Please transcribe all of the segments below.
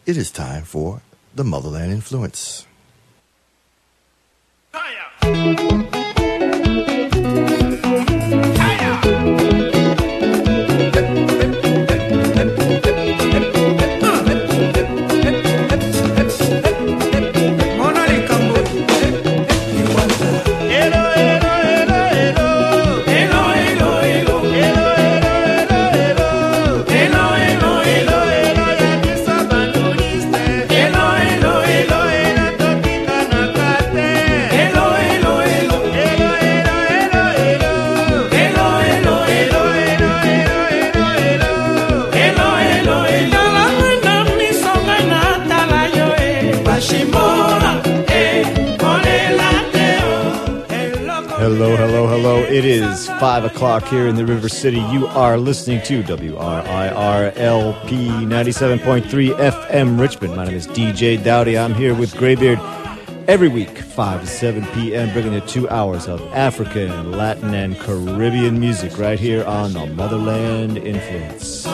It is time for the Motherland Influence. Hello. It is 5 o'clock here in the River City. You are listening to WRIR-LP 97.3 FM Richmond. My name is DJ Dowdy. I'm here with Graybeard every week, 5 to 7 p.m., bringing you 2 hours of African, Latin, and Caribbean music right here on the Motherland Influence.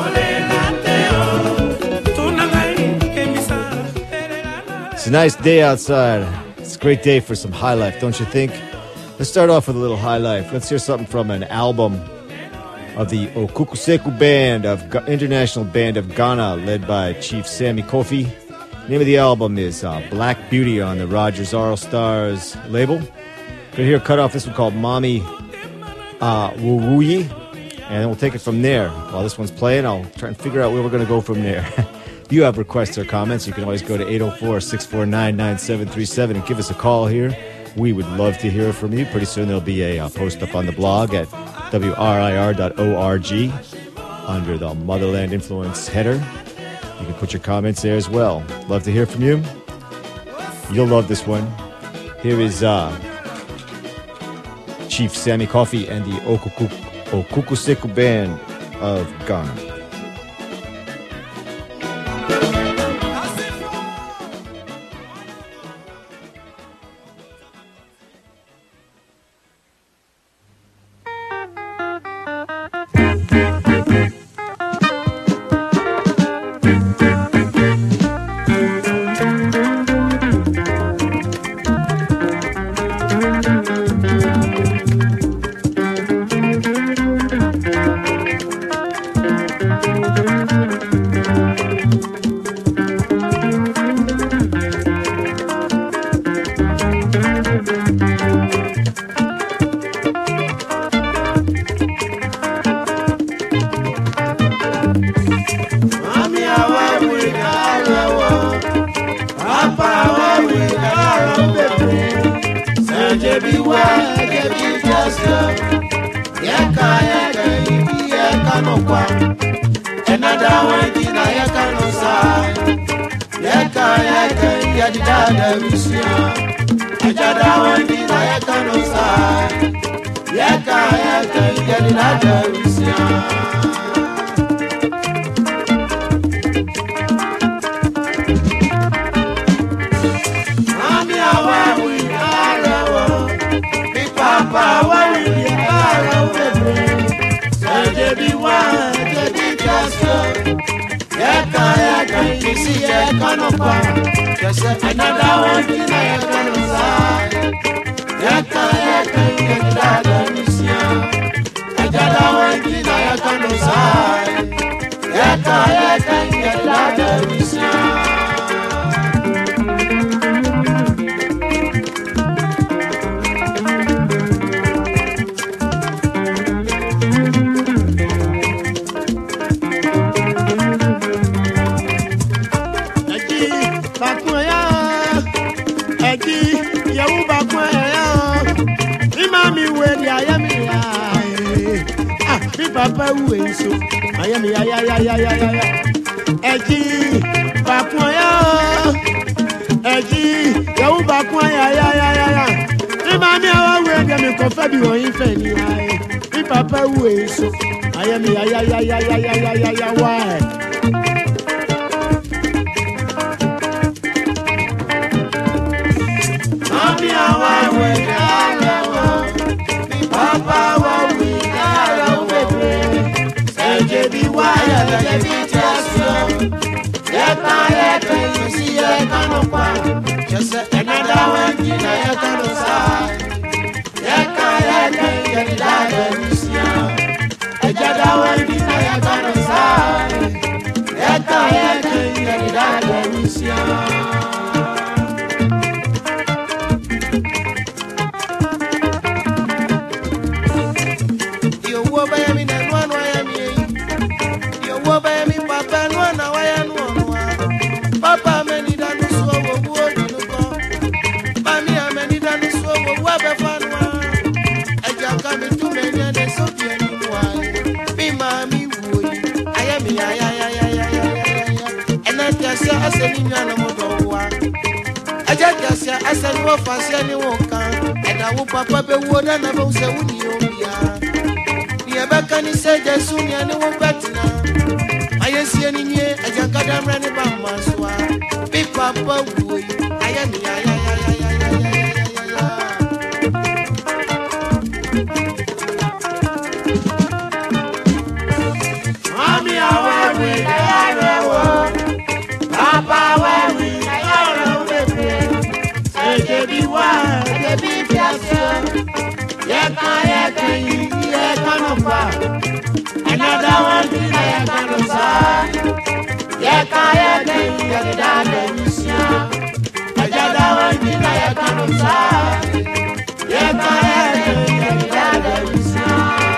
It's a nice day outside. It's a great day for some high life, don't you think? Let's start off with a little high life. Let's hear something from an album of the Okukuseku Band, International Band of Ghana, led by Chief Sammy Kofi. The name of the album is Black Beauty on the Rogers All Stars label. Gonna hear a cut off this one called Mami Wuwuyi, and then we'll take it from there. While this one's playing, I'll try and figure out where we're gonna go from there. If you have requests or comments, you can always go to 804-649-9737 and give us a call here. We would love to hear from you. Pretty soon there'll be a post up on the blog at WRIR.org under the Motherland Influence header. You can put your comments there as well. Love to hear from you. You'll love this one. Here is Chief Sammy Kofi and the Okukuseku Band of Ghana. Another one kwa chese enada wengi na yakano sai yaka yedidade misia ejada wengi na yakano sai yaka yedidade misia yo wo ba mi na no ya mi yo wo ba mi papa no na wa ya no papa meni danu so wo wo dinu ko mami ameni danu so wo wo be fanwa eja ka mi tu me ni de so bi eni wa bi mami wo yi ayami ya ena tiase aseni nya no mo do wa eja tiase aseni wo fase ni wo kan eda wo papa be wo da na bo se wo ni o bia ni e be kan ni se jesu ni ani wo betina ayesi eni nye eja ka da mra ni ba maswa bi papa wo yi ayami ya mami awe we ya wo papa we we ya we pe eje bi wa eje bi fiasio ye ka yi ye ka no pa another one thing I can say ye ka ye yi ye da de misia another one thing I can say ye ka ye yi ye da de misia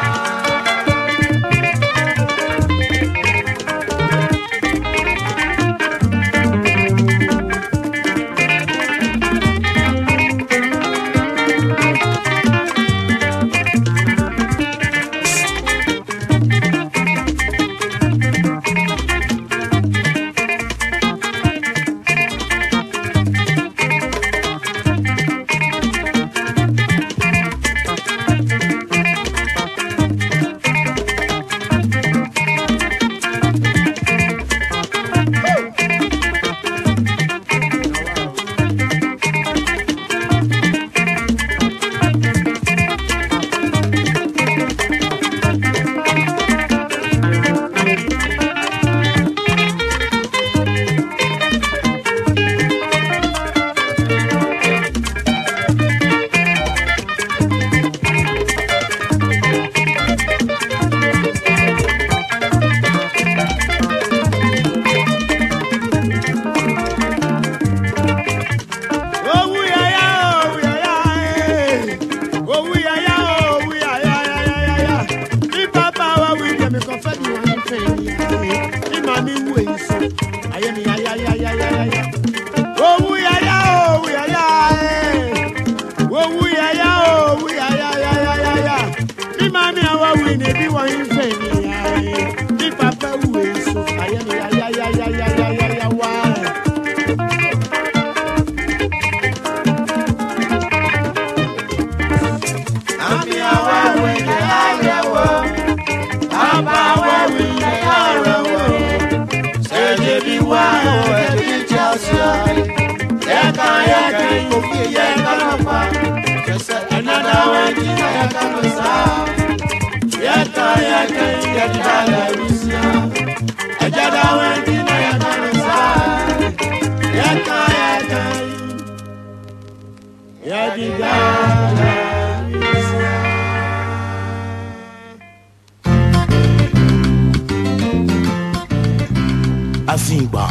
Azimba.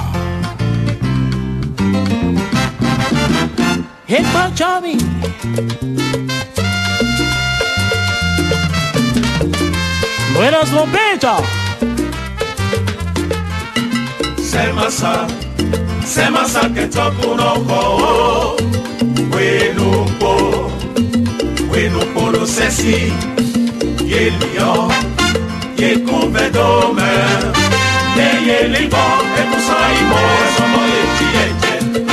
Hit my Johnny. Buenas bombetas. Semasa que toco no ho. Bueno polo sesi. Ye lion. Ye convedome. Ye libo. E tu sai mo. Sono ye chieche.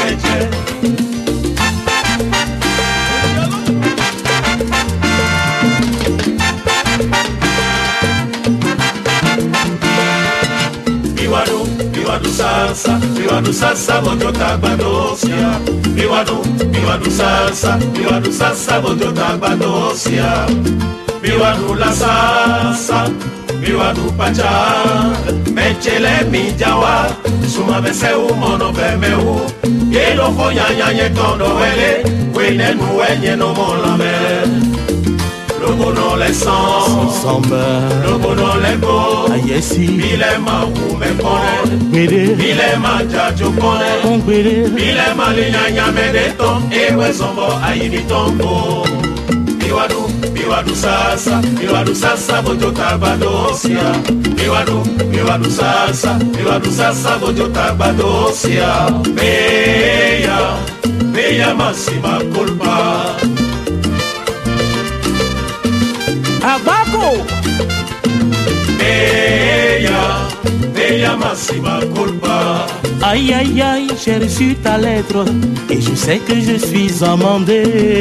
Viva do salsa, voglio t'abbandosia. Viva do salsa, voglio t'abbandosia. Viva do la salsa, viva do pachá. Mechele mi jawa, suma vese u mono vemeu. Eloko nyanya tondo wele, wene nuenye no molame. Logo no le sang, logo no le go. Ayesi, Bile ma ume kone, Bede, bile ma jajo kone, Bede, bile ma linyanya medeto, ewe zombo ayibi tombo. Biwadu sasa, bojo tabadosia. Biwadu sasa, bojo tabadosia. Beya masima culpa. Abaco, Beya masima culpa. aïe aïe aïe, j'ai reçu ta lettre et je sais que je suis amendé.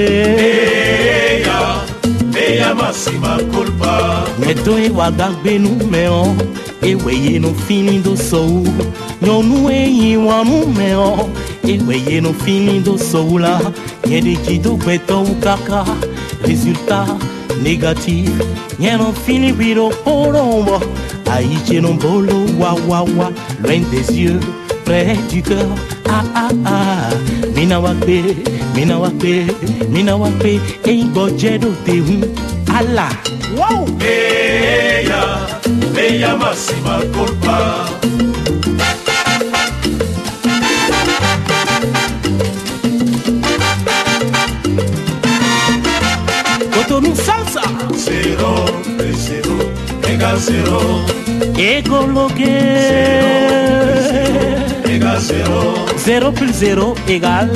Beya masima culpa. Meto e wagagbe no meo, e weye no feeling do soul. No no e wanu meo, e weye no feeling do soul la. Yede kido beto ukaka, résultat négatif. Yé no feeling biro porombo, aïe no bolo wa wa wa, loin des yeux, près du cœur. Ah ah ah, mina wakbe, e bojedo te Allah. Wow! Beya masima culpa. Cotonou salsa. Zero, ega zero. Ecologué. Ega zero. 0 plus 0 égale.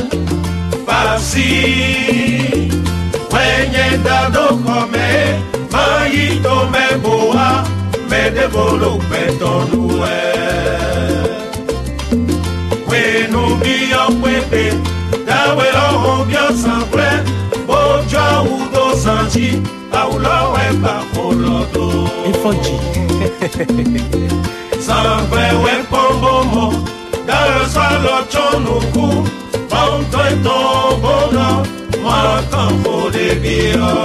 Pasi, wenye dado come, mayito me boa, me devolo petonue. Wenu biyo pepe, dawelo biyo sanfre, boja udo sanji, aulo wemba kolodo. Efoji. Sanfre we pombomo, dawe swalo chonuku, Ponto e tombono, ma campo de bio.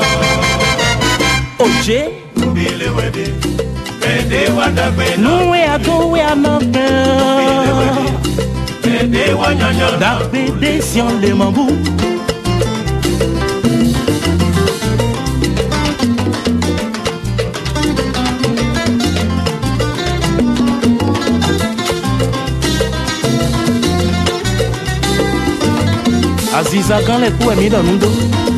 Oje. Bile wedi, bende wada bena. Nou e a go e a nope. Bende wanyanya. Da bede sion le mambou. Aziza quand les coups est mis dans le dos.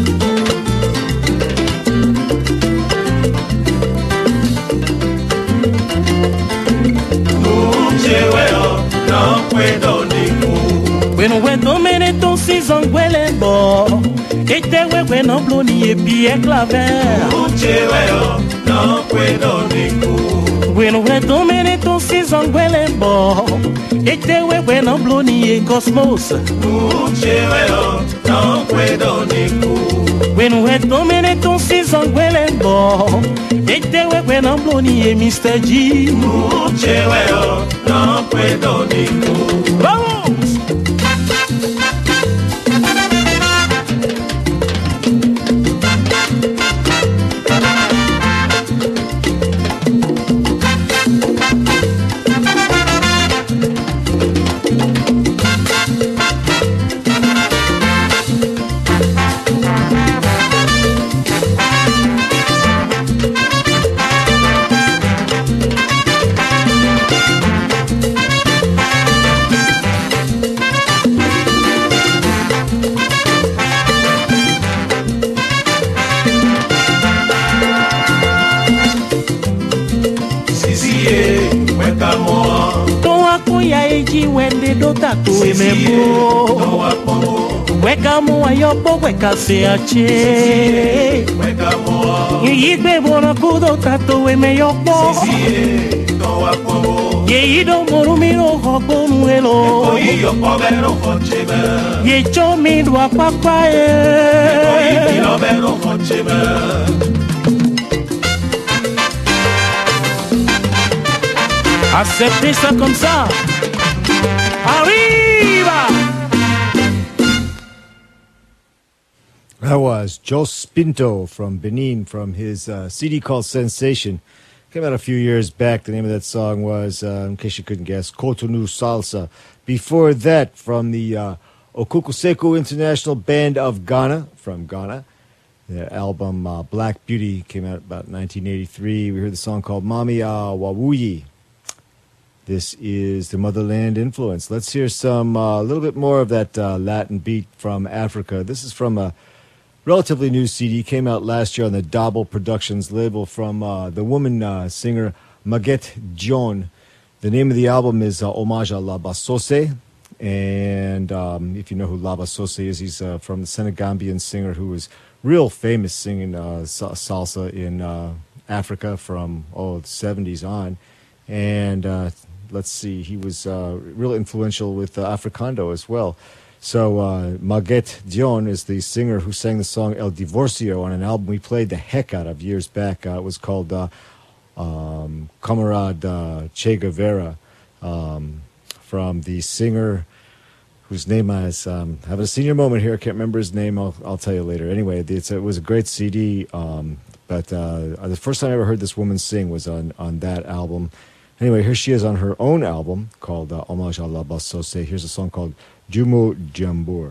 No puedo ningún. Bueno, bueno, mene ton six ans, huele bo. Et te huele no bloni et bien claver. No puedo ningún. Bueno, bueno, mene ton six ans, huele bo. Et te huele no bloni et cosmos. No puedo ningún. Bueno, bueno, mene ton six ans, huele bo. Et te huele no bloni et Mr. G. No puedo ningún. Vamos! Tato e membo weka mo ayobo weka se ache yigbe bona kudo tato e meyobo ye ido morumiro hobonu elo ye chomi do papa e acceptez ça comme ça. Arriba! That was Jos Pinto from Benin from his CD called Sensation. Came out a few years back. The name of that song was, in case you couldn't guess, Cotonou Salsa. Before that, from the Okukuseku International Band of Ghana, from Ghana. Their album Black Beauty came out about 1983. We heard the song called Mami Wawuyi. This is the Motherland influence. Let's hear some, a little bit more of that Latin beat from Africa. This is from a relatively new CD, came out last year on the Double Productions label from the woman singer Maguette Dione. The name of the album is Hommage à La Bassose. And if you know who La Bassose is, he's from the Senegambian singer who was real famous singing salsa in Africa from the 70s on. And let's see, he was real influential with Africando as well. So Maguette Dione is the singer who sang the song El Divorcio on an album we played the heck out of years back. It was called Camarade Che Guevara, from the singer whose name I was having a senior moment here. I can't remember his name. I'll tell you later. Anyway, it was a great CD, but the first time I ever heard this woman sing was on that album. Anyway, here she is on her own album called Hommage à la Bassose. Here's a song called Jumo Jambour.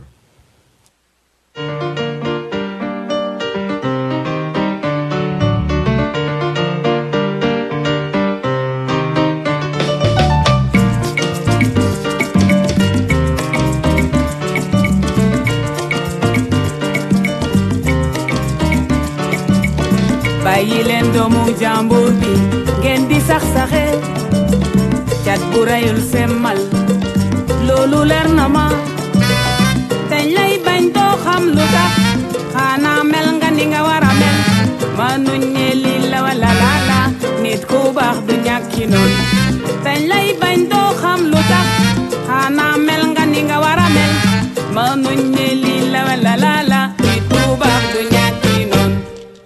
bàyyi leen doomu jàmbur bi ngeen di sax-saxe cat bu reyul semmal loolu leer na ma dañ lay bañ doo xam lu tax xanaa mel nga ni nga war a mel mënuñ ne lii la wala la nit ku baax du ñàkki noonu dañ lay bañ doo xam lu tax xanaa mel nga ni nga war a mel mënuñ ne lii la wala la nit ku baax du ñàkki noonu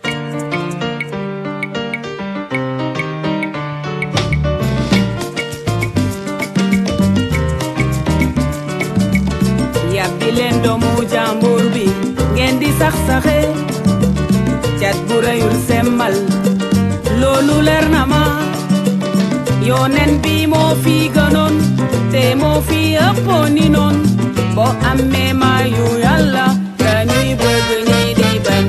yàbbi leen doomu jàmbur bi ngeen di sax-saxe cat bu reyul semmal loolu leer na ma yoneen bi moo fi gënoon te moo fi ëppoon ni noon boo amee mayu yàlla dañuy bëgg ñi di bañ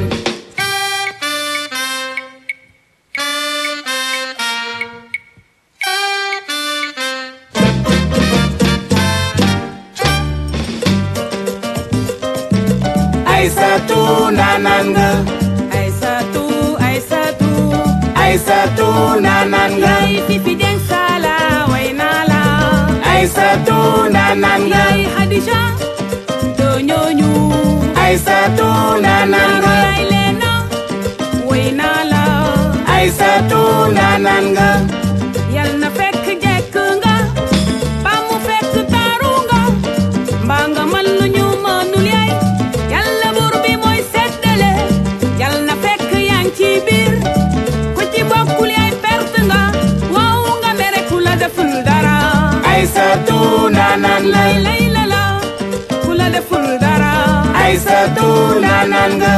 Aïssatou nananga Aïssatou nananga yay fifi den sala way naa la Aïssatou nananga yay Khadija doo ñooñu Aïssatou nananga yay Lena way naa la Aïssatou nananga yal na fekk jekk nga ba mu fekk taaru nga mbaa nga man lu ñu mënul yaay yàlla buur bi mooy seddale yal na fekk yaa ngi ci biir ku ci bokkul yaay perte nga waaw nga mere ku la deful dara Aïssatou nananga lay la ku la deful dara Aïssatou nananga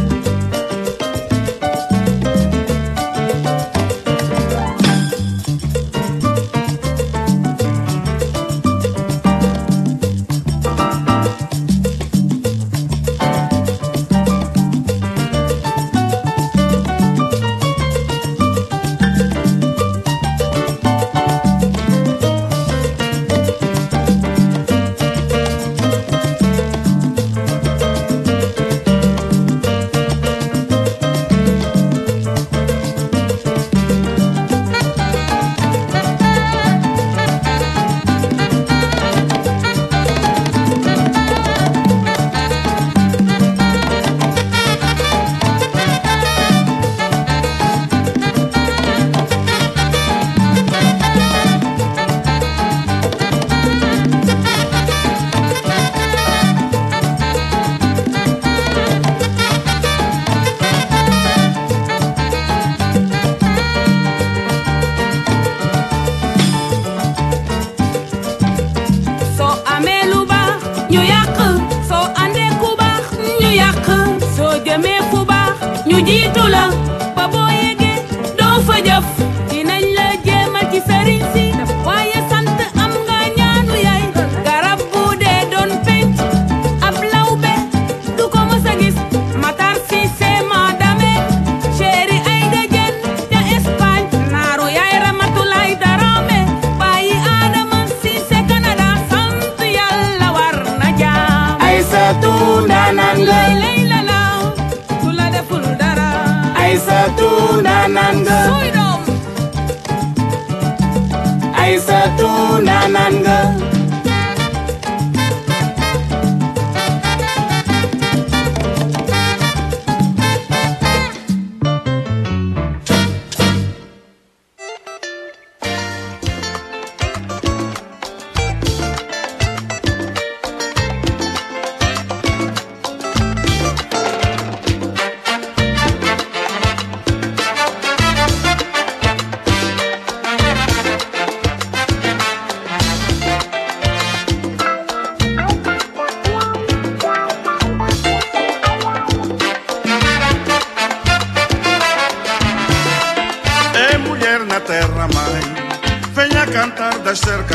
soo amee lu baax ñu yàq soo andee ku baax ñu yàq soo jëmee fu baax ñu jiitu la ba boo yegee doo fa jëf dinañ la jéemal ci sëriñ si waaye sant am nga ñaanu yaay garab bu dee doon penc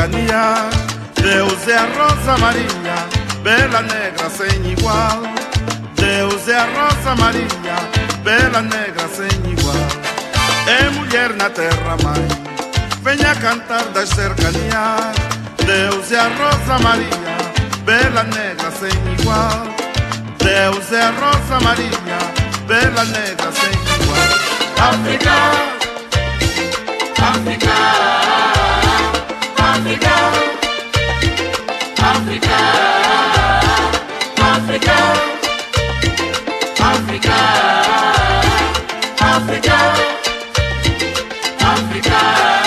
cercanias. Deus é a Rosa Maria, bela negra sem igual. Deus é a Rosa Maria, bela negra sem igual. É mulher na terra mãe, venha cantar das cercanias. Deus é a Rosa Maria, bela negra sem igual. Deus é a Rosa Maria, bela negra sem igual. África, África, África, África, África, África, África, África.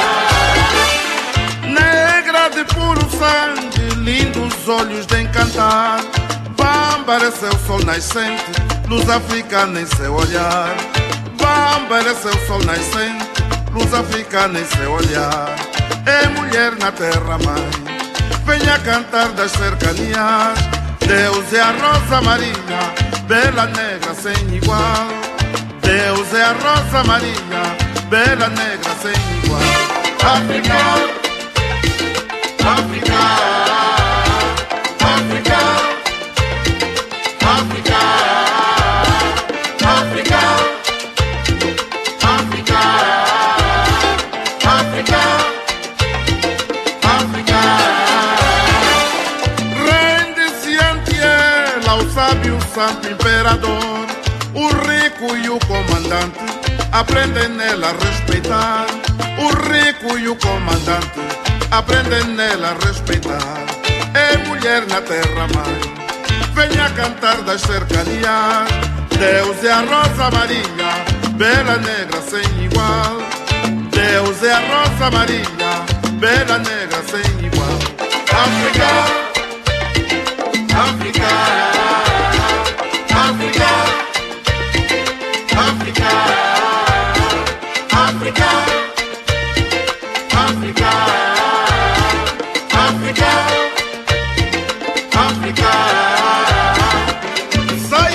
Negra de puro sangue, lindos olhos de encantar. Bambara é seu sol nascente, luz africana em seu olhar. Bambara é seu sol nascente, luz africana em seu olhar. É mulher na terra mãe, venha cantar das cercanias. Deus é a Rosa Maria, bela negra sem igual. Deus é a Rosa Maria, bela negra sem igual. África, África, África, África, África, África, África, África. Rende-se ante ela o sábio santo imperador. O rico e o comandante aprendem nela a respeitar. O rico e o comandante aprendem nela a respeitar. É mulher na terra mãe, venha cantar das cercanias. Deus é a Rosa Maria, bela negra sem igual. Deus é a Rosa Maria, bela negra sem igual. África, África, África, África, África, África, África, África. Sai!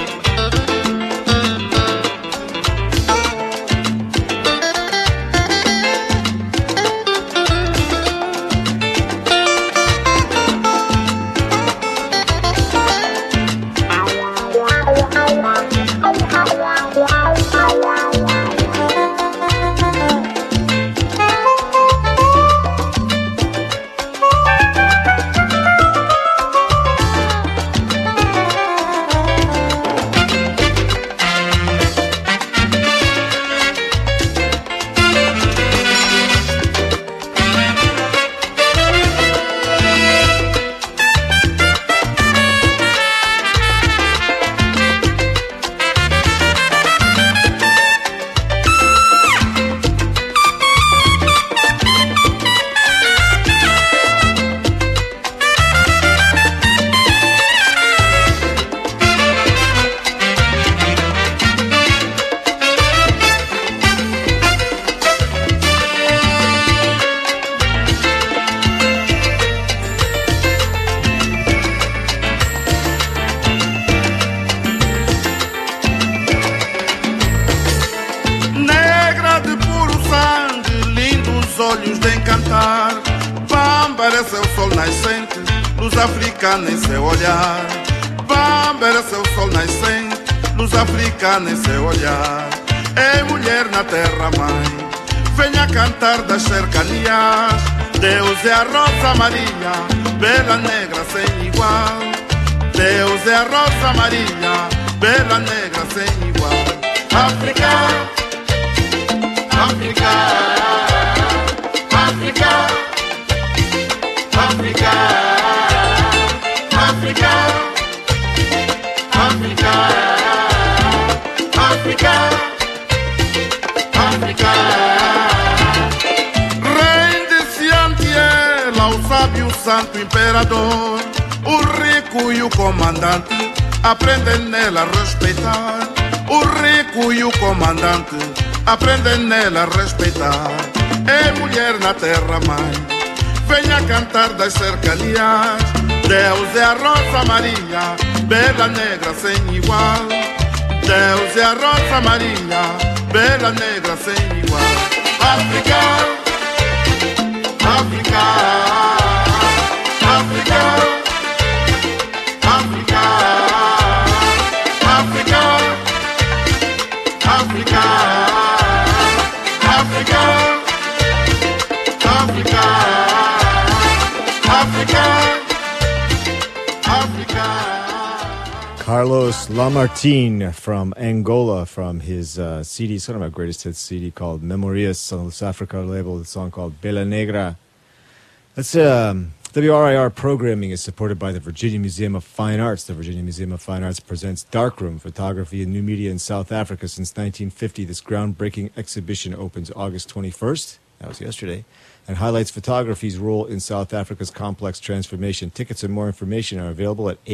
Olhos de encantar, Bambara é seu sol nascente, luz africana em seu olhar. Bambara é seu sol nascente, luz africana em seu olhar. É mulher na terra mãe, venha cantar das cercanias. Deus é a Rosa Maria, bela negra sem igual. Deus é a Rosa Maria, bela negra sem igual. África, África, África, África, África, África, África, África. Rende-se ante ela o sábio santo imperador. O rico e o comandante aprendem nela a respeitar. O rico e o comandante aprendem nela a respeitar. É mulher na terra mãe, venha cantar das cercanias. Deus é a Rosa Maria, bela negra sem igual. Deus é a Rosa Maria, bela negra sem igual. África, Africa, Africa, Africa, Africa, Africa, Africa, Africa, Africa, Africa. Carlos Lamartine from Angola, from his CD, sort of my greatest hits CD called Memorias on the South Africa label, the song called Bela Negra. That's WRIR programming is supported by the Virginia Museum of Fine Arts. The Virginia Museum of Fine Arts presents darkroom photography and new media in South Africa since 1950. This groundbreaking exhibition opens August 21st, that was yesterday, and highlights photography's role in South Africa's complex transformation. Tickets and more information are available at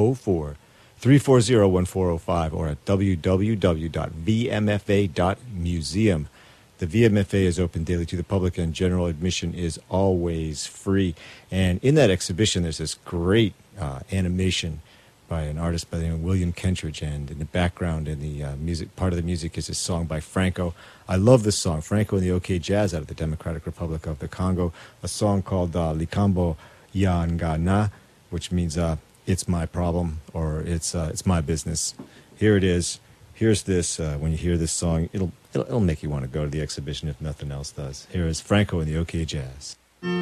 804-340-1405 or at www.vmfa.museum. The VMFA is open daily to the public, and general admission is always free. And in that exhibition, there's this great animation by an artist by the name of William Kentridge, and in the background and the music, part of the music is a song by Franco. I love this song, Franco and the OK Jazz out of the Democratic Republic of the Congo, a song called Likambo Yangana, which means it's my problem, or it's my business. Here it is. Here's this. When you hear this song, it'll make you want to go to the exhibition if nothing else does. Here is Franco and the OK Jazz.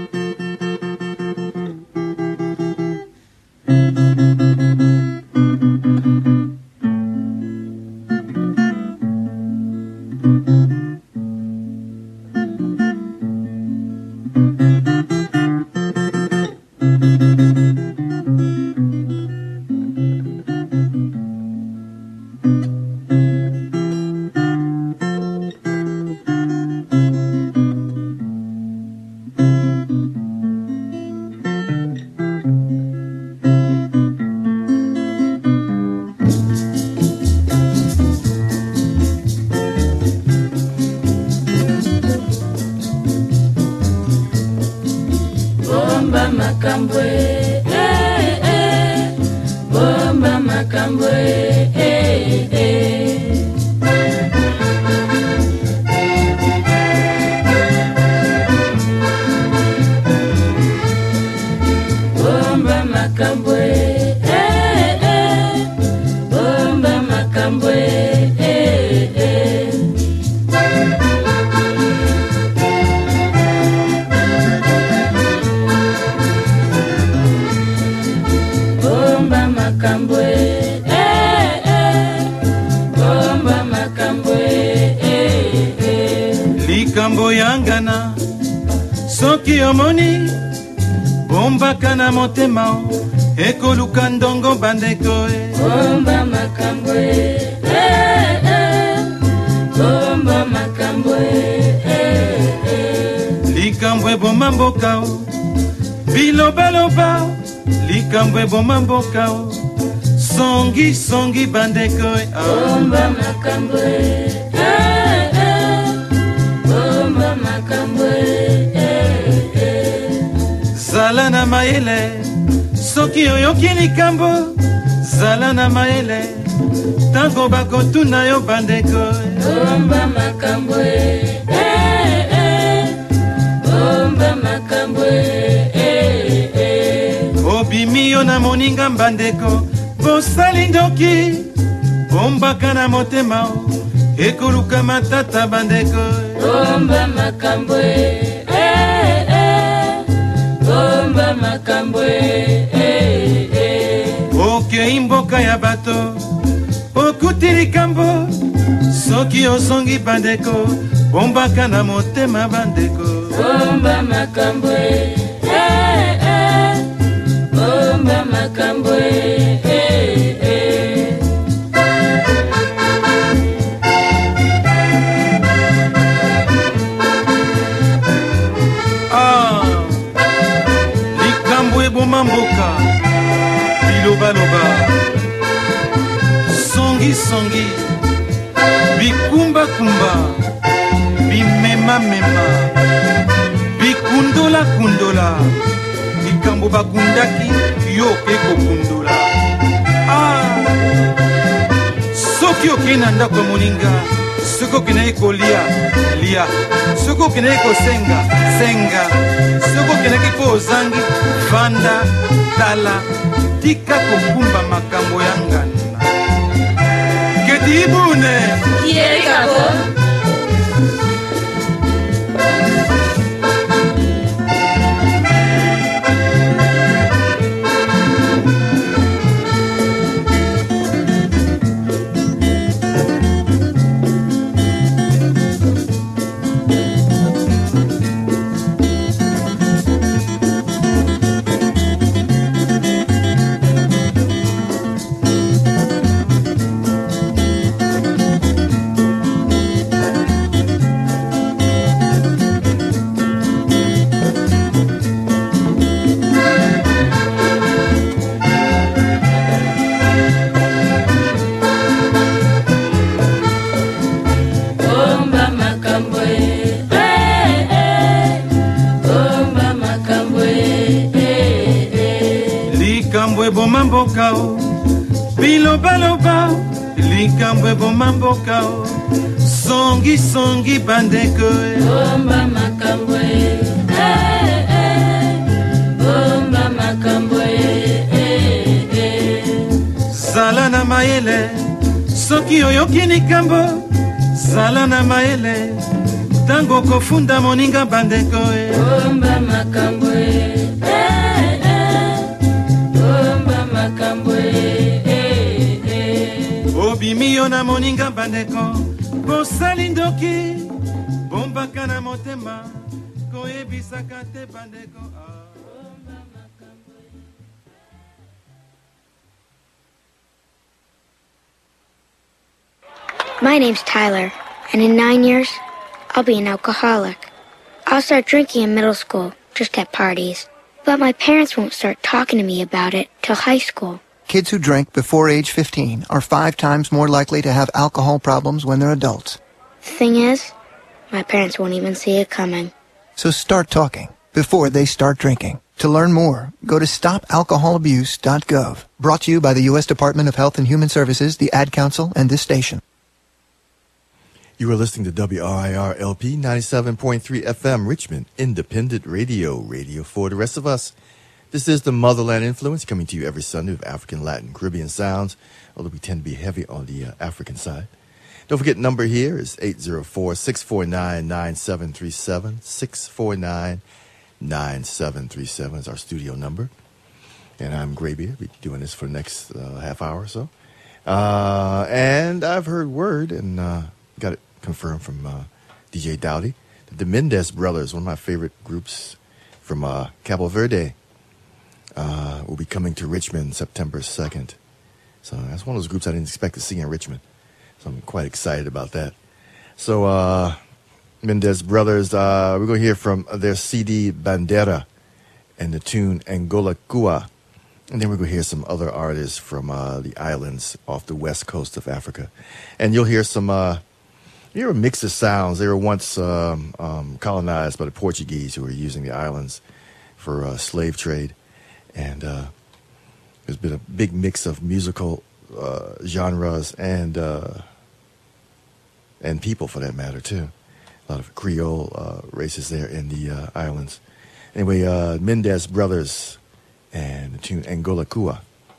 Likambo yangana soki omoni bombaka na motema ekoluka ndongo bandeko bomba makambo bomba makambo likambo eboma mboka bilobaloba likambo eboma mboka songi songi bandeko bomba makambo bomba makambo zala na mayele soki oyoki likambo zala na mayele tango bakotuna yo bandeko bomba makambo bomba makambo obimi yo na moninga bandeko bosali ndoki bombaka na motema ekoluka matata bandeko bomba makambo bomba makambo okei mboka ya bato okuti likambo soki osongi bandeko bombaka na motema bandeko bomba makambo bomba makambo mboka bilobaloba songi songi bikumba kumba bimema mema bikundola kundola likambo bakundaki yo ekokundola soki okei na ndako ya moninga Suko kine kolia, lia. Suko kine senga, senga. Suko kine zangi, vanda, tala. Tika kukumba makambo yangana. Ketibune. Kiekabo. Mambo kao, biloba loba, likambwe bo mambo kao, songi songi bandeko. Bomba makambwe, bomba makambwe. Salana maele, soki oyoki ni kambo, salana maele, tango kofunda moninga bandeko. Bomba makambwe. Obimiyo na moninga bandeko bosalindoki bombaka na motema koyebisaka te bandeko. My name's Tyler, and in 9 years, I'll be an alcoholic. I'll start drinking in middle school, just at parties. But my parents won't start talking to me about it till high school. Kids who drink before age 15 are 5 times more likely to have alcohol problems when they're adults. Thing is, my parents won't even see it coming. So start talking before they start drinking. To learn more, go to stopalcoholabuse.gov. Brought to you by the U.S. Department of Health and Human Services, the Ad Council, and this station. You are listening to WRIR LP 97.3 FM, Richmond, Independent Radio, radio for the rest of us. This is the Motherland Influence, coming to you every Sunday with African, Latin, Caribbean sounds, although we tend to be heavy on the African side. Don't forget, number here is 804-649-9737. 649-9737 is our studio number. And I'm Graybeard. We'll be doing this for the next half hour or so. And I've heard word, and got it confirmed from DJ Dowdy, that the Mendez Brothers, one of my favorite groups from Cabo Verde, will be coming to Richmond September 2nd. So that's one of those groups I didn't expect to see in Richmond. So I'm quite excited about that. So Mendez Brothers, we're going to hear from their CD Bandera and the tune Angola Kua. And then we're going to hear some other artists from the islands off the west coast of Africa. And you'll hear some, you're a mix of sounds. They were once colonized by the Portuguese who were using the islands for slave trade. And there's been a big mix of musical genres and people, for that matter, too. A lot of Creole races there in the islands. Anyway, Mendez Brothers and the tune Angola Kua.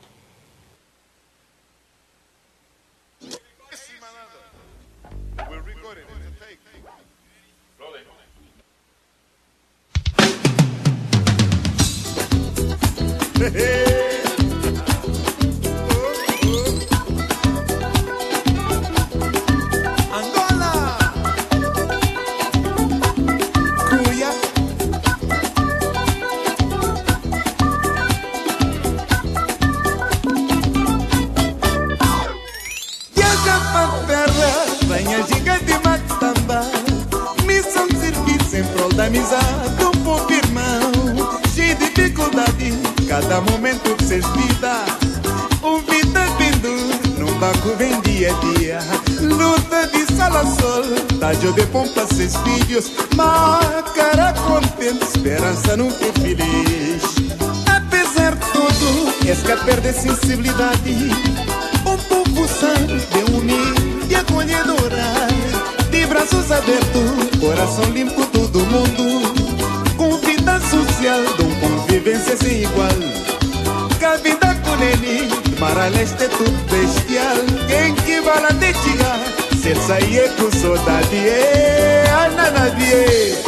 Amizade, um pouco irmão, cheio de dificuldade, cada momento que cês vida, o vida pendura, num banco vem dia a dia, luta de sala sol, tádio de pompa seus filhos, cara contente, esperança nunca é feliz. Apesar de tudo, esca perde sensibilidade, um povo santo, de unir e acolhedora. braços abertos, coração limpo todo mundo, com vida social, com convivência sem igual. A vida com ele, para leste é tudo bestial. Quem que vai lá te tirar, se sair com saudade, ananadie.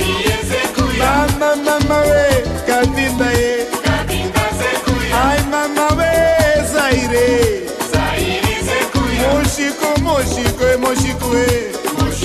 Mama we, cabinda e, ai mama we, zaire, zekuya. Mochico e mochico e,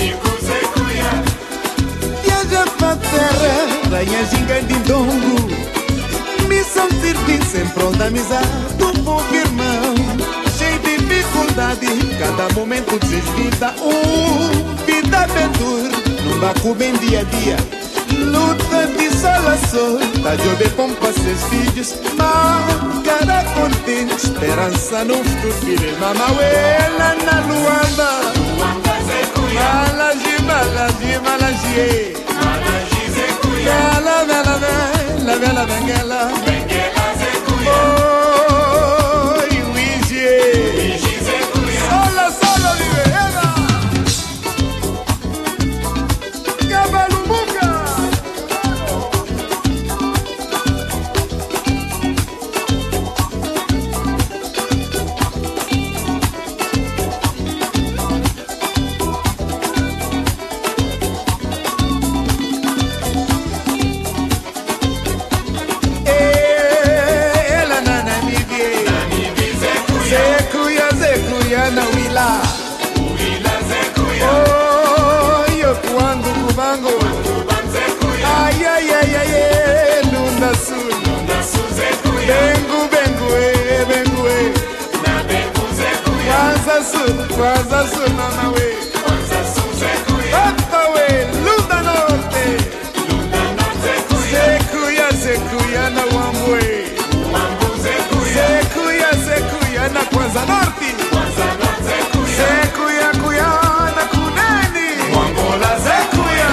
viaja pra terra, rainha ginga de dongo. Missão firme, sempre onde amizade, um povo irmão. Cheio de dificuldade, cada momento de vida, vida bem dura, não vai comer dia a dia. Luta de sol a sol, tá de ouvir pompa seus filhos, mas cara contente, esperança no futuro filho. Mamauela na Luanda, Malaji, Malaji, Malaji, Bela, bela, bela, bela, bela, oi, Luigi, sola, sola, Oliveira, Cabalumuca. Na wila, oh, yo kuangu kubango, ay ay ay ay, lunda sul, bengu bengu bengu, kwanza sul mama we, papa we, lunda norte, sekuya na wambwe, sekuya na kwanza norte. Zekuya kuya na kuneni Mwangola Zekuya.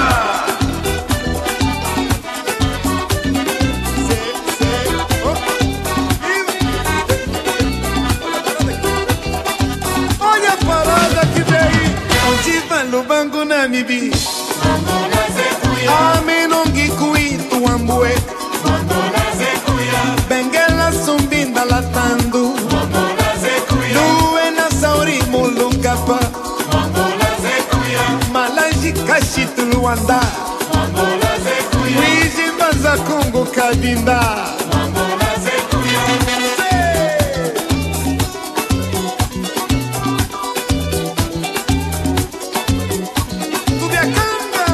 Olha a parada que veio, onde vai Lubango na Mibi, Mwangola Zekuya. Amenongi kui tuambue, Mwangola Zekuya. Benguela sumbinda latando, Mwangola Zekuya. Luena sauri mulungapa, Mwangola Zekuya. Malanji kashitu Luanda, Mwangola Zekuya. Luigi Mbanza Kongo Kabinda, Mwangola Zekuya. Tubiakanga,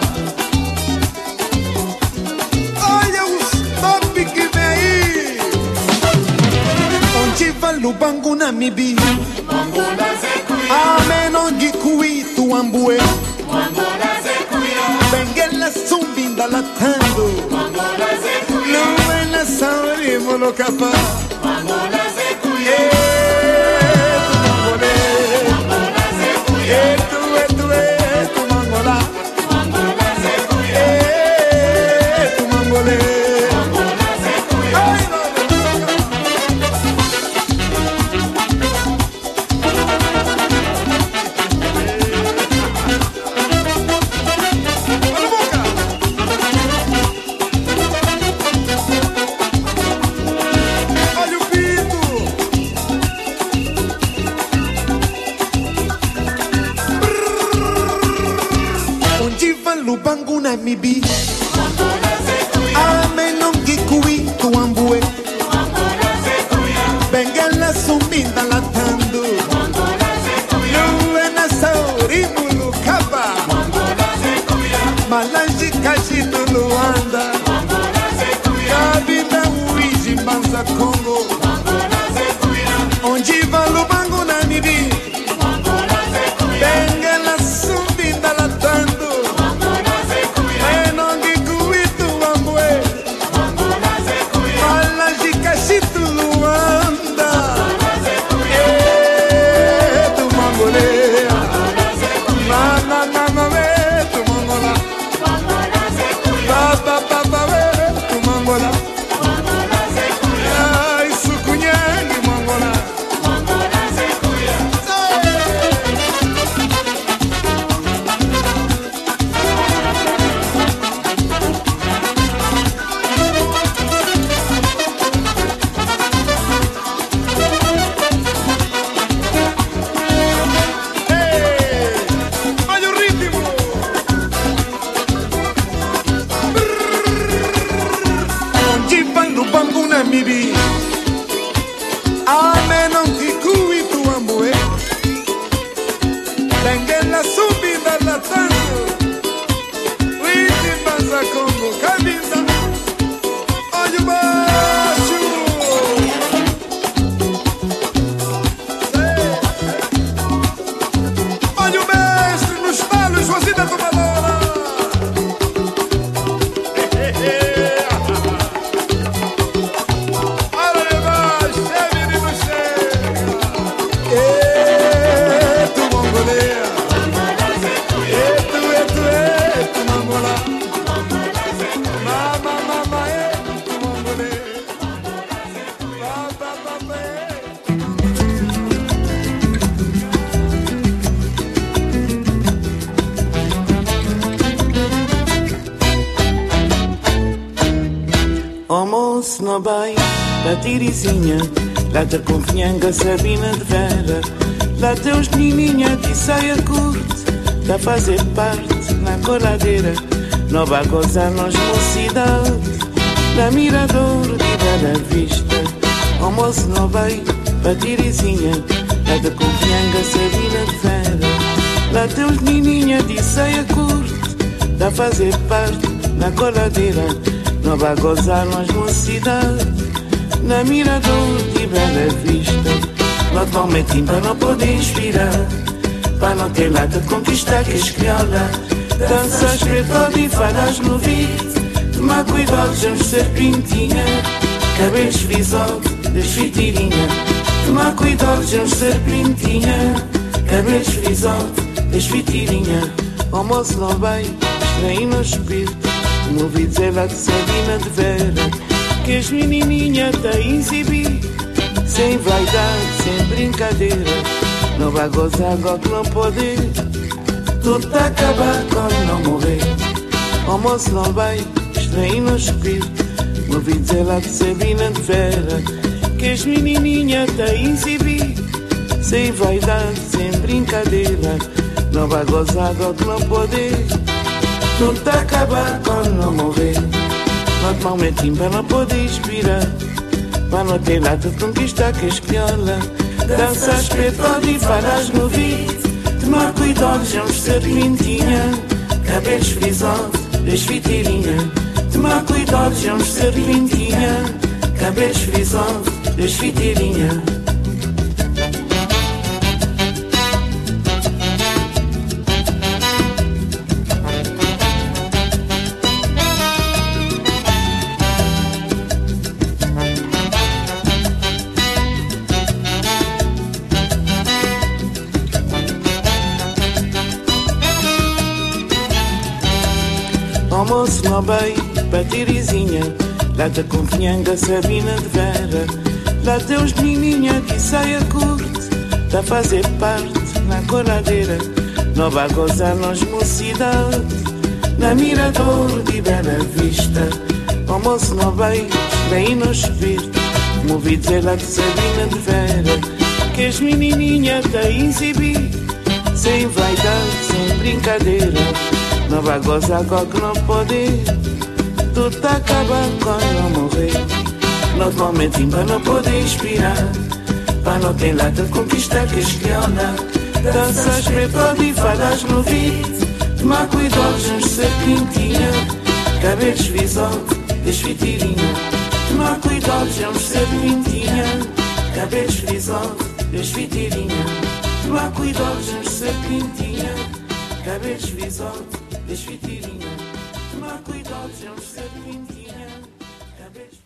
olha o stop que vem aí. Onde vai Lubango na Mibi, Mwangola Zekuya. Amenongi kui tuambue, Mwangola Zekuya. Benguela sumbinda latando, Mwangola Zekuya. Luena sauri mulokapa, Mwangola Zekuya. Tu mangole, Mwangola Zekuya. Tu mangola, Mwangola Zekuya. Tu mangole, Mwangola Zekuya. Olha o pito. Onde vai Lubango na Mibi, Mwangola Zekuya. Amenongi kui tuambue, Mwangola Zekuya. Benguela sumbinda latando, Mwangola Zekuya. Luena sauri mulukapa, Mwangola Zekuya. Malanji kashitu Luanda, Mwangola Zekuya. Kabinda Luigi Mbanza Kongo, Mwangola Zekuya. Onde vai Lubango na Mibi, Mwangola Zekuya. Benguela sumbinda latando, Mwangola Zekuya. Enongi kui tuambue, Mwangola Zekuya. Malanji kashitu Luanda, Mwangola Zekuya. Tu mangole, Mwangola Zekuya. Na we tu mangola, não vai, da Tirizinha, lá da Confinhanga, Sabina de Vera, lá teus menininha de saia curta, da fazer parte na coladeira, não vai gozar nós mocidade, da Mirador de Bela Vista, almoço não vai, da Tirizinha, lá da Confinhanga, Sabina de Vera, lá teus menininha de saia curta, da fazer parte na coladeira, não vai gozar nós mocidade, na Mirador de Bela Vista. Normalmente para não poder inspirar, para não ter nada de conquistar que escriola, danças preto e fadas no vídeo, tomar cuidado de uns serpentinha, cabelos frisados, desfitirinha, tomar cuidado de uns serpentinha, cabelos frisados, desfitirinha, almoço não vai, estranho no espírito, me ouvi dizer lá de Sabina de Vera, que as menininhas da exibir, sem vaidade, sem brincadeira, não vai gozar agora que não pode, tudo tá acabar quando não morrer, almoço não vai, estranho no espírito, me ouvi dizer lá de Sabina de Vera, que as menininhas da exibir, sem vaidade, sem brincadeira, não vai gozar agora que não pode, tudo tá acabar quando não morrer, normalmente para não poder inspirar, para não ter nada de conquistar que escolha, danças preto e falas no vídeo, tomar cuidado de uns serpentinha, cabelos frisados, desfitirinha, tomar cuidado de uns serpentinha, cabelos frisados, desfitirinha. Almoço não vai, para Tirizinha, lá da Confinhanga, Sabina de Vera, lá teus menininha de saia curta, da fazer parte na coladeira, não vai gozar nós mocidade, na Mirador de Bela Vista, almoço não vai, bem no espírito, me ouvi dizer lá de Sabina de Vera, que as menininha da exibir, sem vaidade, sem brincadeira, não vai gozar agora que não pode, tudo tá acabando quando não morrer, normalmente para não poder inspirar, para não ter nada de conquistar que escolha, danças preto e falas no vídeo, tomar cuidado de uns serpentinha, cabelos frisados, desfitirinha, tomar cuidado de uns serpentinha, cabelos frisados, desfitirinha, tomar cuidado de uns serpentinha, cabelos frisados, desfitirinha, tomar cuidado de uns serpentinha, cabelos...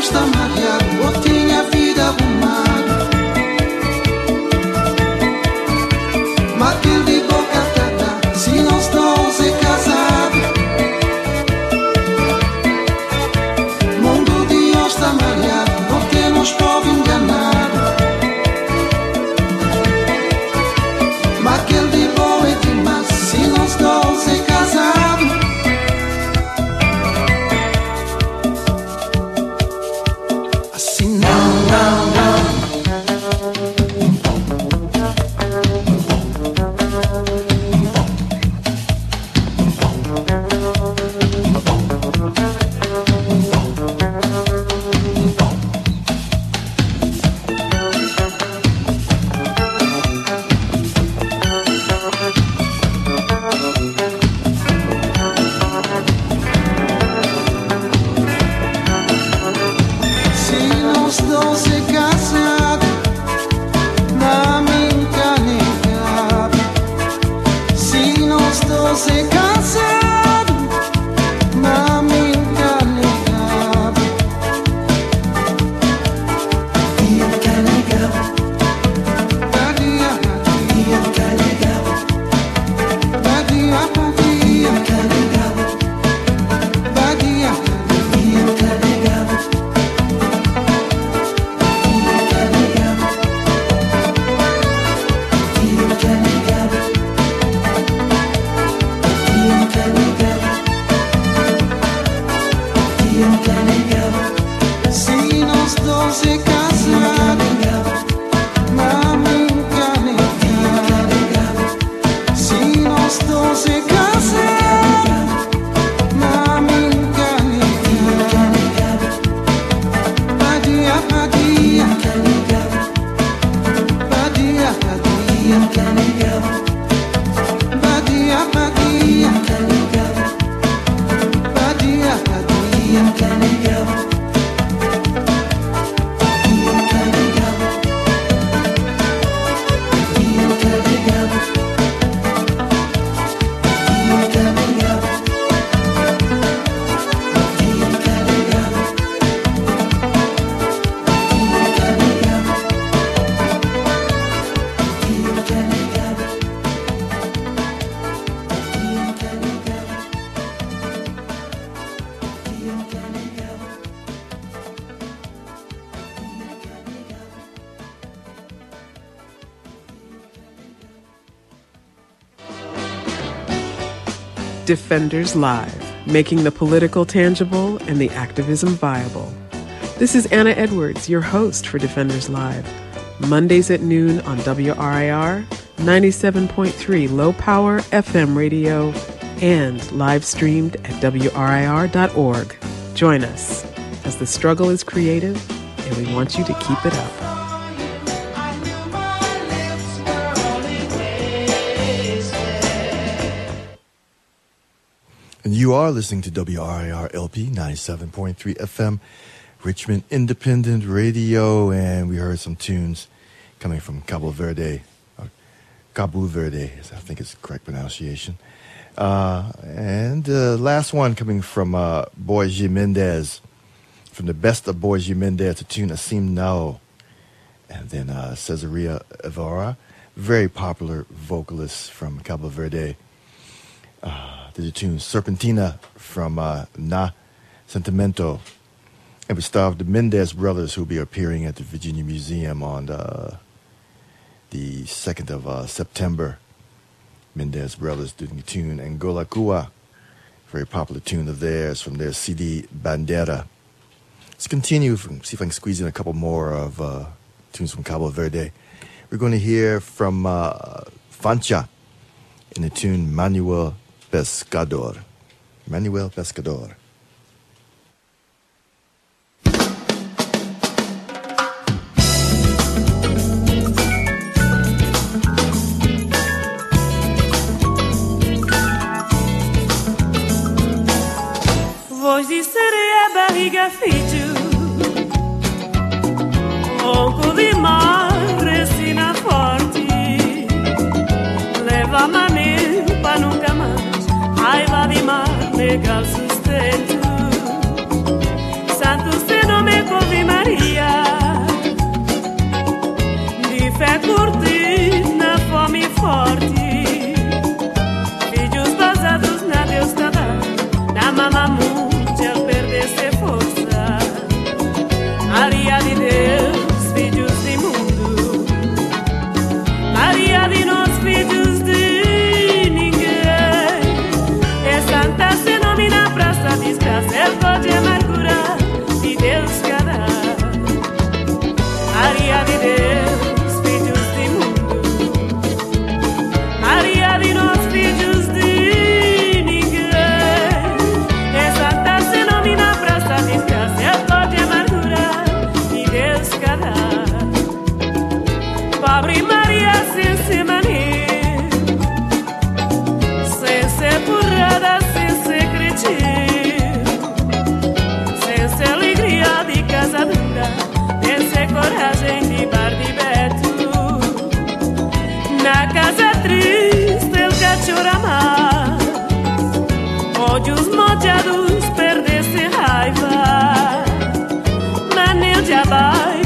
está malhado ou tinha vida arrumada. Mas aquele de boca tata, se nós dois é casado. Mundo de hoje está malhado, não temos povo enganado. Mas aquele de boa é demais, se nós dois é casado. Assim não. Defenders Live, making the political tangible and the activism viable. This is Anna Edwards, your host for Defenders Live, Mondays at noon on WRIR, 97.3 low power FM radio, and live streamed at WRIR.org. Join us as the struggle is creative and we want you to keep it up. And you are listening to WRIR LP 97.3 FM, Richmond Independent Radio, and we heard some tunes coming from Cabo Verde, I think it's the correct pronunciation. And last one coming from Boy G. Mendez, from the best of Boy G. Mendez, a tune Assim Não. And then Cesaria Evora, very popular vocalist from Cabo Verde. There's a tune Serpentina from Na Sentimento. And we start with the Mendez brothers, who will be appearing at the Virginia Museum on the 2nd of September. Mendez brothers doing the tune Angola Kua, very popular tune of theirs from their CD Bandera. Let's continue, see if I can squeeze in a couple more of tunes from Cabo Verde. We're going to hear from Fancha in the tune Manuel Pescador. Manuel Pescador. Voz de sereia, barriga fígio, ronco de mar, resina forte, leva mamil pra nunca mais, raiva de mar, legal sustento, santo se não me convence.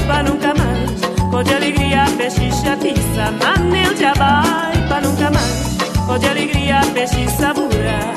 para nunca mais. Pode alegria, peixe chatiça, manel já vai para nunca mais. Pode alegria, peixe sabura.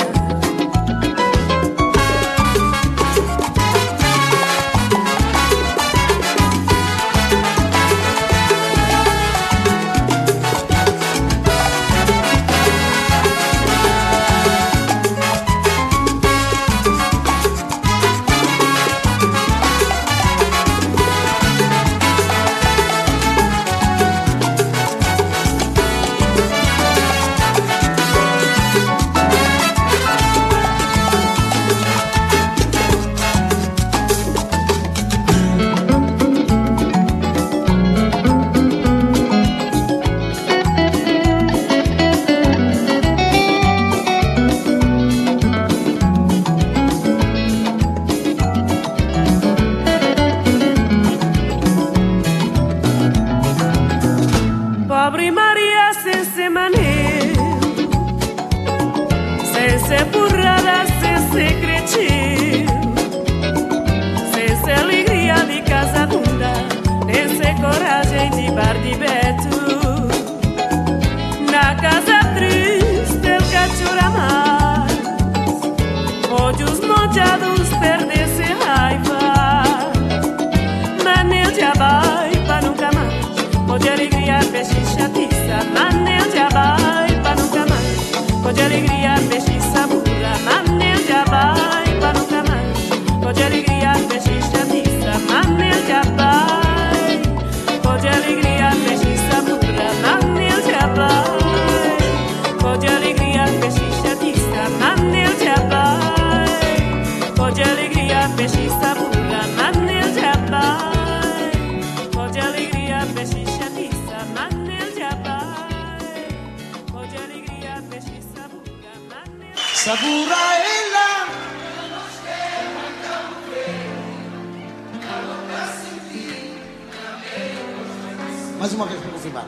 Mais uma vez para confirmar.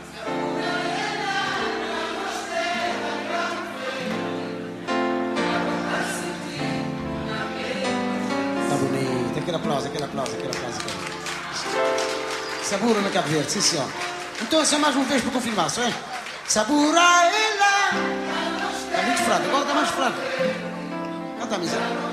Tá bonito. Aquele aplauso. Sabura no Cabo Verde, sim senhor. Então só mais uma vez para confirmar, só é? Sabura ela. Está muito fraco, agora está mais fraco. Canta a miséria.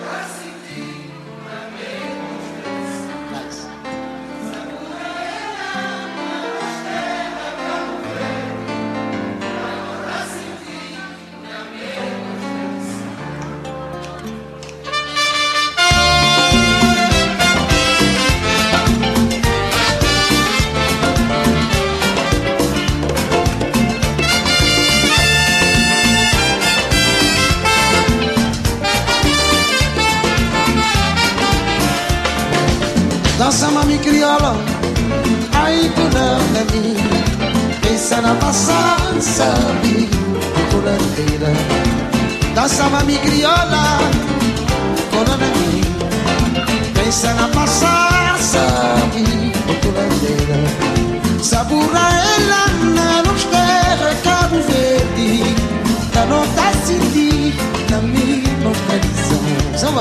Dança mami criola, ai toda na mim. Pensa na passada, sabe, coladeira. Dança mami criola, toda na mim. Pensa na passada, sabe, coladeira. Sabura ela na nos terra Cabo Verde. Da nota senti na minha tradição. Samba.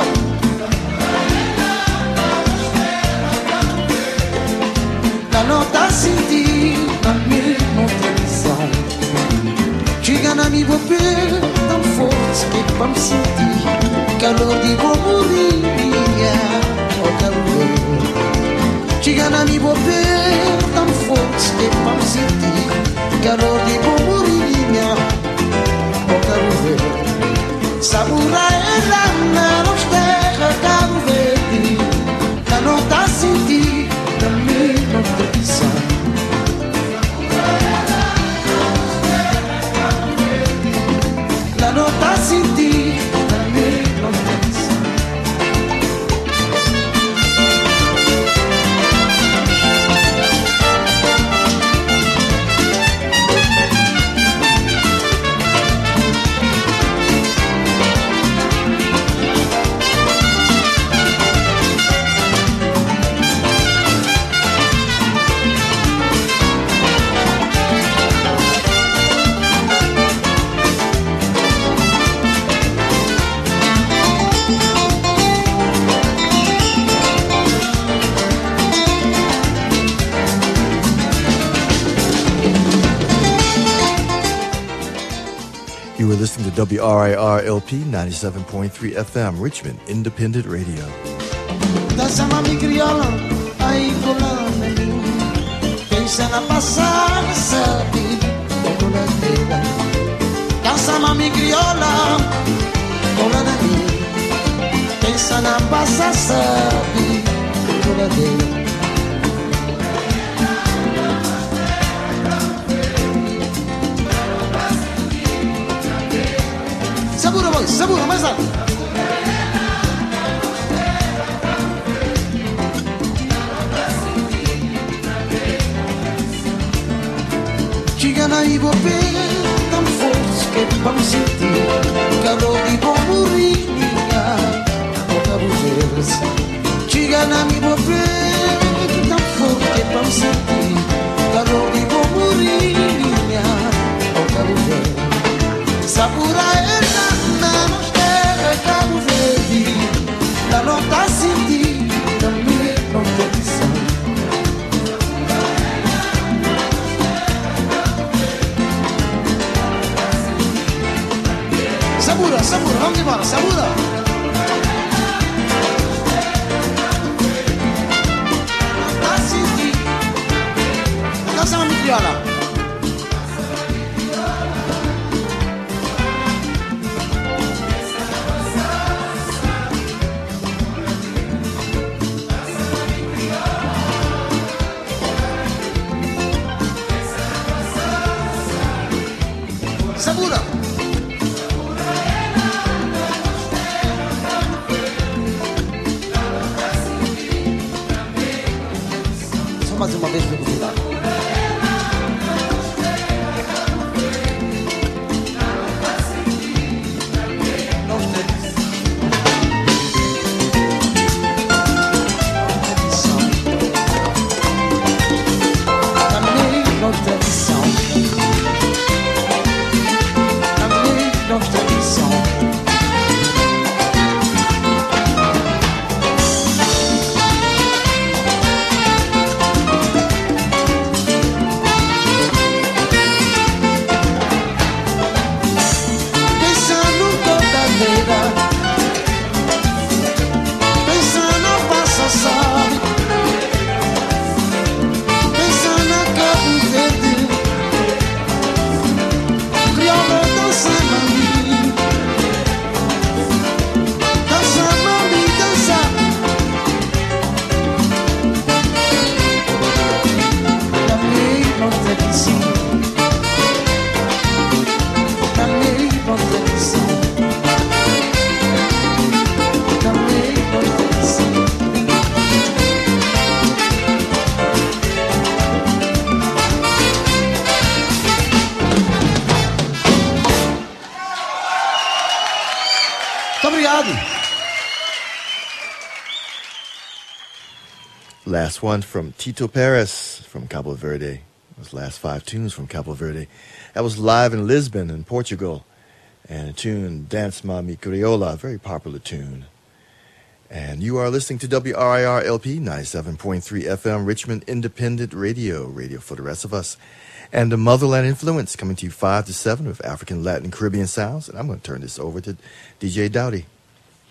Nota sentir a mesma tradição. Chega na minha boca tão forte que para me sentir calor de bomorinha, oh calor. Chega na minha boca tão forte que para me sentir calor de bomorinha, oh calor. Sabura ela na nossa terra Cabo Verde. Da nota sentir a mesma tradição. La nota senti la mesma tradição. WRIR-LP 97.3 FM, Richmond Independent Radio. Dança mami criola, aí colando em mim. Pensa na passada, sabe, coladeira. Dança mami criola, colando em mim. Pensa na passada, sabe, coladeira. Segura, voz, segura, mais alto. Chegando aí, vou ver tão forte que vamos sentir calor e vou morrer, boca bujeras. Chegando aí, vou ver tão forte que vamos sentir calor e vou morrer, boca bujeras. Sabura ela na nos terra Cabo Verde, la nota sentir também competição. Sabura, sabura, vamos embora, sabura. Nota sentir, dança uma mitriola. Segura! Só mais uma vez para convidar. Last one from Tito Perez from Cabo Verde. Those last 5 tunes from Cabo Verde. That was live in Lisbon in Portugal. And a tune, Dance Mami Criolla, a very popular tune. And you are listening to WRIR-LP 97.3 FM, Richmond Independent Radio, radio for the rest of us. And the Motherland Influence coming to you 5 to 7 with African, Latin, Caribbean sounds. And I'm going to turn this over to DJ Dowdy.